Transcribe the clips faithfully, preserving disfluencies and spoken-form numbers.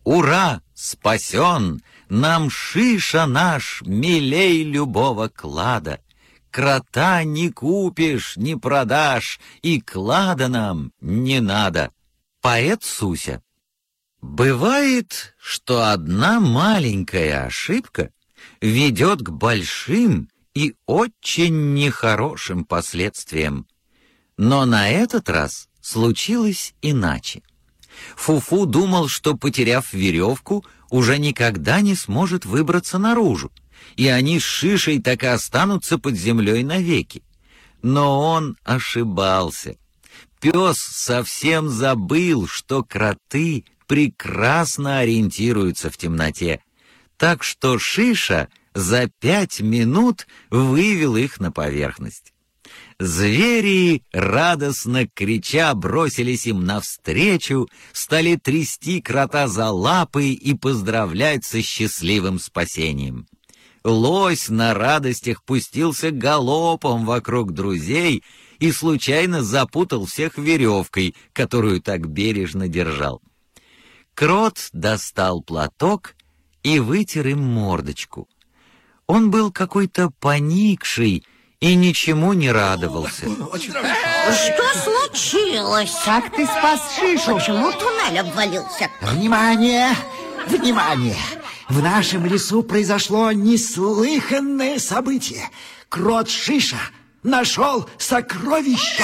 Ура! Спасен! Нам Шиша наш милей любого клада. Крота не купишь, не продашь, и клада нам не надо. Поэт Суся. Бывает, что одна маленькая ошибка ведет к большим и очень нехорошим последствиям. Но на этот раз случилось иначе. Фу-Фу думал, что, потеряв веревку, уже никогда не сможет выбраться наружу, и они с Шишей так и останутся под землей навеки. Но он ошибался. Пес совсем забыл, что кроты прекрасно ориентируются в темноте, так что Шиша за пять минут вывел их на поверхность. Звери, радостно крича, бросились им навстречу, стали трясти крота за лапы и поздравлять со счастливым спасением. Лось на радостях пустился галопом вокруг друзей и случайно запутал всех веревкой, которую так бережно держал. Крот достал платок и вытер им мордочку. Он был какой-то поникший и ничему не радовался. Что случилось? Как ты спас Шишу? Почему туннель обвалился? Внимание! Внимание! В нашем лесу произошло неслыханное событие. Крот Шиша нашел сокровища.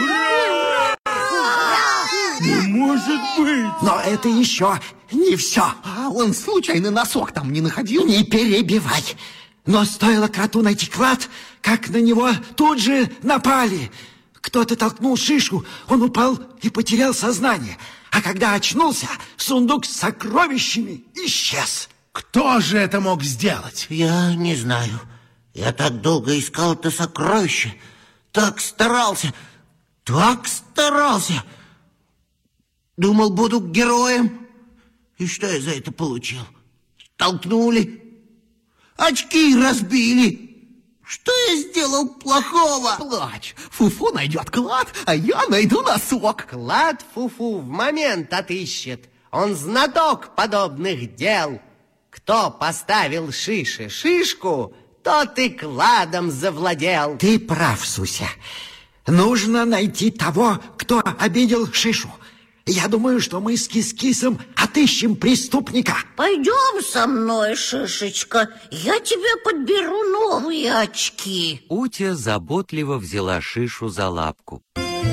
Не может быть! Но это еще не все. А он случайно носок там не находил? Не перебивай. Но стоило кроту найти клад, как на него тут же напали. Кто-то толкнул Шишу, он упал и потерял сознание. А когда очнулся, сундук с сокровищами исчез. Кто же это мог сделать? Я не знаю. Я так долго искал это сокровище. Так старался. Так старался. Думал, буду героем. И что я за это получил? Толкнули. Очки разбили. Что я сделал плохого? Плачь. Фу-Фу найдет клад, а я найду носок. Клад Фу-Фу в момент отыщет. Он знаток подобных дел. Кто поставил Шише шишку, тот и кладом завладел. Ты прав, Суся. Нужно найти того, кто обидел Шишу. Я думаю, что мы с Кис-Кисом отыщем преступника. Пойдем со мной, Шишечка. Я тебе подберу новые очки. Утя заботливо взяла Шишу за лапку.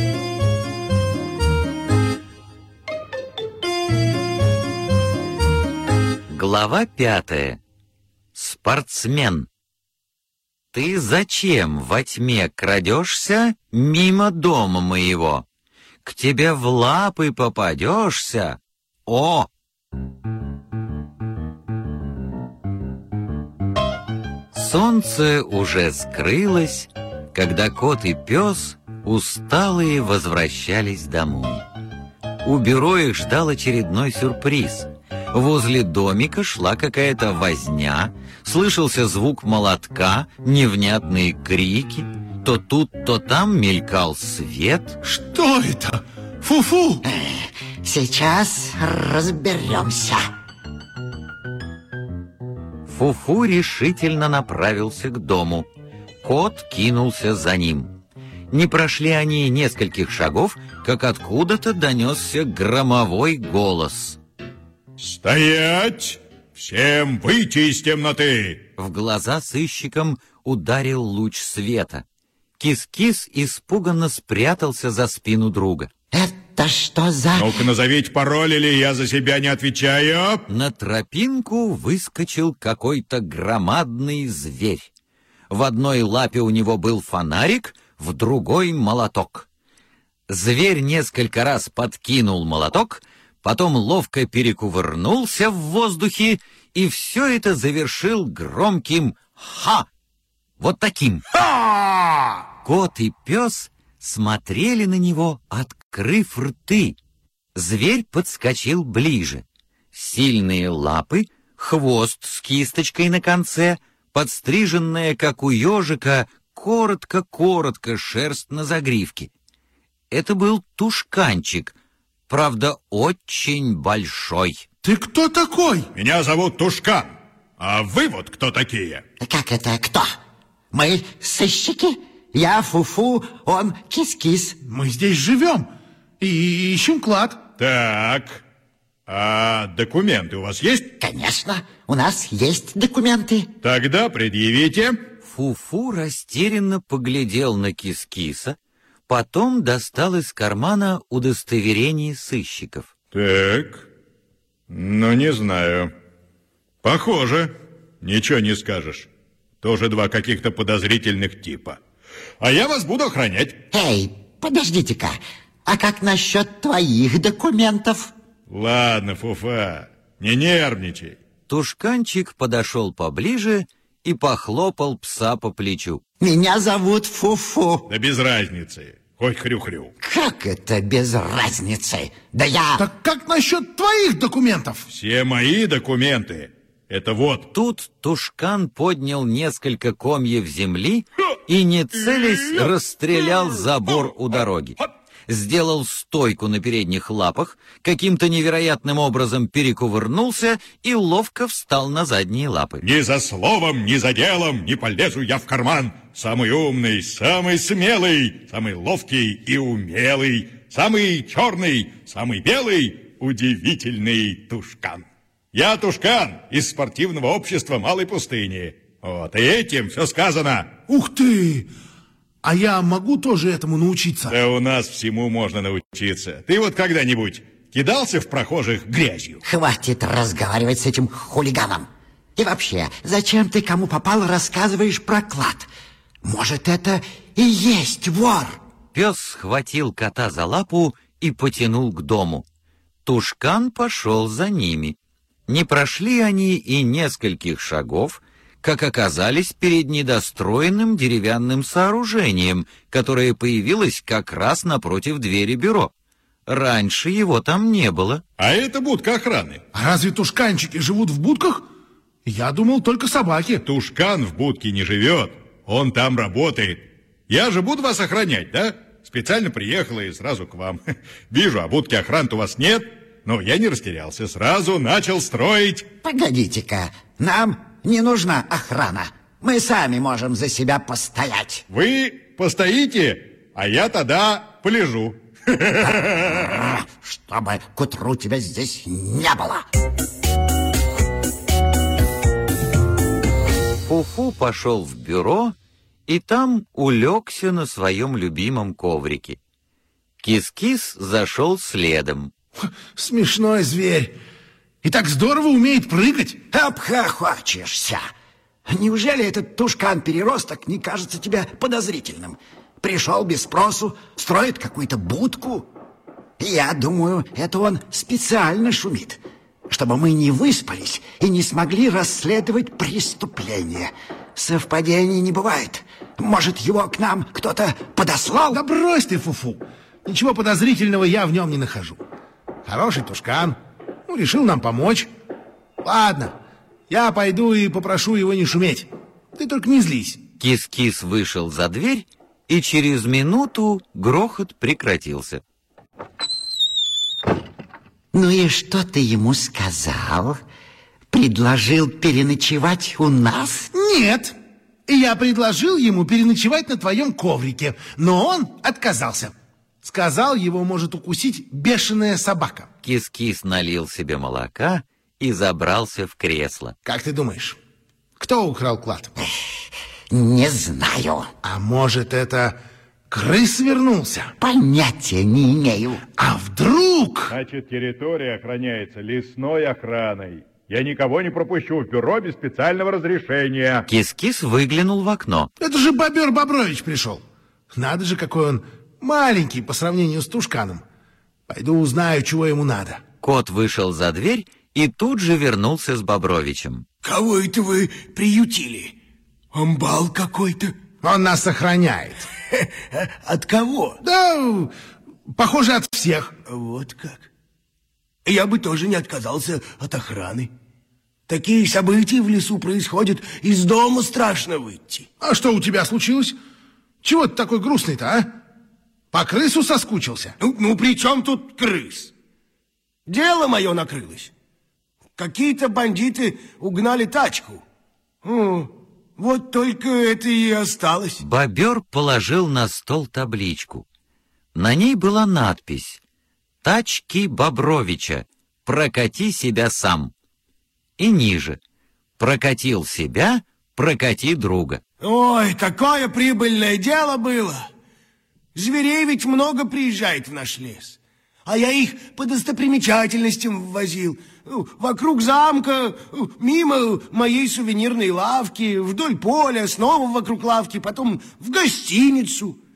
Глава пятая. Спортсмен. Ты зачем во тьме крадешься мимо дома моего? К тебе в лапы попадешься. О! Солнце уже скрылось, когда кот и пес, усталые, возвращались домой. У бюро их ждал очередной сюрприз. Возле домика шла какая-то возня, слышался звук молотка, невнятные крики. То тут, то там мелькал свет. Что это? Фу-Фу! Сейчас разберемся. Фу-Фу решительно направился к дому. Кот кинулся за ним. Не прошли они нескольких шагов, как откуда-то донесся громовой голос. «Стоять! Всем выйти из темноты!» В глаза сыщикам ударил луч света. Кис-Кис испуганно спрятался за спину друга. Это что за... Ну-ка назовите пароль, или я за себя не отвечаю. На тропинку выскочил какой-то громадный зверь. В одной лапе у него был фонарик, в другой — молоток. Зверь несколько раз подкинул молоток, потом ловко перекувырнулся в воздухе, и все это завершил громким «Ха!». Вот таким. Ха! Кот и пес смотрели на него, открыв рты. Зверь подскочил ближе. Сильные лапы, хвост с кисточкой на конце, подстриженная, как у ежика, коротко-коротко шерсть на загривке. Это был тушканчик, правда, очень большой. Ты кто такой? Меня зовут Тушкан. А вы вот кто такие? Как это кто? Мы сыщики. Я Фу-Фу, он Кис-Кис. Мы здесь живем и ищем клад. Так, а документы у вас есть? Конечно, у нас есть документы. Тогда предъявите. Фу-Фу растерянно поглядел на Кис-Киса, потом достал из кармана удостоверение сыщиков. Так, ну не знаю. Похоже, ничего не скажешь. Тоже два каких-то подозрительных типа. А я вас буду охранять. Эй, подождите-ка, а как насчет твоих документов? Ладно, Фуфа, не нервничай. Тушканчик подошел поближе и похлопал пса по плечу. Меня зовут Фу-Фу. Да без разницы, хоть хрю-хрю. Как это без разницы? Да я... Так как насчет твоих документов? Все мои документы. Это вот. Тут Тушкан поднял несколько комьев земли и, не целясь, расстрелял забор у дороги. Сделал стойку на передних лапах, каким-то невероятным образом перекувырнулся и ловко встал на задние лапы. Ни за словом, ни за делом не полезу я в карман. Самый умный, самый смелый, самый ловкий и умелый, самый черный, самый белый, удивительный Тушкан. Я Тушкан из спортивного общества Малой пустыни. Вот, и этим все сказано. Ух ты! А я могу тоже этому научиться? Да у нас всему можно научиться. Ты вот когда-нибудь кидался в прохожих грязью? Хватит разговаривать с этим хулиганом. И вообще, зачем ты кому попало рассказываешь про клад? Может, это и есть вор? Пес схватил кота за лапу и потянул к дому. Тушкан пошел за ними. Не прошли они и нескольких шагов, как оказались перед недостроенным деревянным сооружением, которое появилось как раз напротив двери бюро. Раньше его там не было. А это будка охраны. А разве тушканчики живут в будках? Я думал, только собаки. Тушкан в будке не живет, он там работает. Я же буду вас охранять, да? Специально приехала и сразу к вам. Вижу, а будки охраны у вас нет, но я не растерялся, сразу начал строить. Погодите-ка, нам не нужна охрана. Мы сами можем за себя постоять. Вы постоите, а я тогда полежу. Чтобы к утру тебя здесь не было. Фу-Фу пошел в бюро и там улегся на своем любимом коврике. Кис-Кис зашел следом. Смешной зверь. И так здорово умеет прыгать. Обхохочешься. Неужели этот тушкан-переросток не кажется тебе подозрительным? Пришел без спросу, строит какую-то будку. Я думаю, это он специально шумит, чтобы мы не выспались и не смогли расследовать преступление. Совпадений не бывает. Может, его к нам кто-то подослал? Да брось ты, Фу-Фу. Ничего подозрительного я в нем не нахожу. Хороший тушкан. Ну, решил нам помочь. Ладно, я пойду и попрошу его не шуметь. Ты только не злись. Кис-Кис вышел за дверь, и через минуту грохот прекратился. Ну и что ты ему сказал? Предложил переночевать у нас? Нет. Я предложил ему переночевать на твоем коврике, но он отказался. Сказал, его может укусить бешеная собака. Кис-Кис налил себе молока и забрался в кресло. Как ты думаешь, кто украл клад? Не знаю. А может, это крыс вернулся? Понятия не имею. А вдруг? Значит, территория охраняется лесной охраной. Я никого не пропущу в бюро без специального разрешения. Кис-Кис выглянул в окно. Это же Бобер Бобрович пришел. Надо же, какой он маленький по сравнению с тушканом. Пойду узнаю, чего ему надо. Кот вышел за дверь и тут же вернулся с Бобровичем. Кого это вы приютили? Амбал какой-то? Он нас охраняет. От кого? Да, похоже, от всех. Вот как. Я бы тоже не отказался от охраны. Такие события в лесу происходят, из дома страшно выйти. А что у тебя случилось? Чего ты такой грустный-то, а? По крысу соскучился? Ну, ну при чем тут крыс? Дело мое накрылось. Какие-то бандиты угнали тачку. О, вот только это и осталось. Бобер положил на стол табличку. На ней была надпись: «Тачки Бобровича. Прокати себя сам». И ниже: «Прокатил себя, прокати друга». Ой, какое прибыльное дело было! Зверей ведь много приезжает в наш лес. А я их по достопримечательностям ввозил. Вокруг замка, мимо моей сувенирной лавки, вдоль поля, снова вокруг лавки, потом в гостиницу.